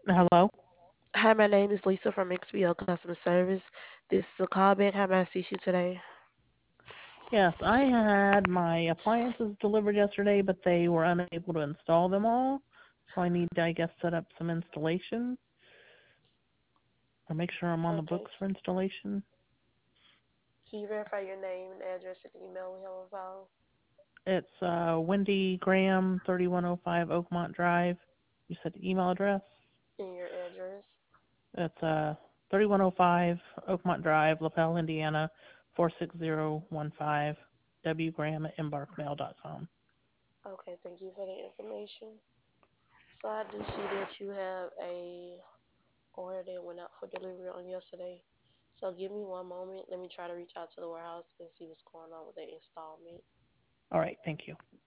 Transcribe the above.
Hello? Hi, my name is Lisa from XPO Customer Service. This is a callback. How may I assist you today? Yes, I had my appliances delivered yesterday, but they were unable to install them all. So I need to, I guess, set up some installation or make sure I'm on the Okay. books for installation. Can you verify your name and address and email we have on file? It's Wendy Graham, 3105 Oakmont Drive. You said email address? And your address? It's 3105 Oakmont Drive, LaPel, Indiana, 46015. Graham at embarkmail.com. Okay, thank you for the information. So I do see that you have a order that went out for delivery on yesterday. So give me one moment. Let me try to reach out to the warehouse and see what's going on with the installment. All right, thank you.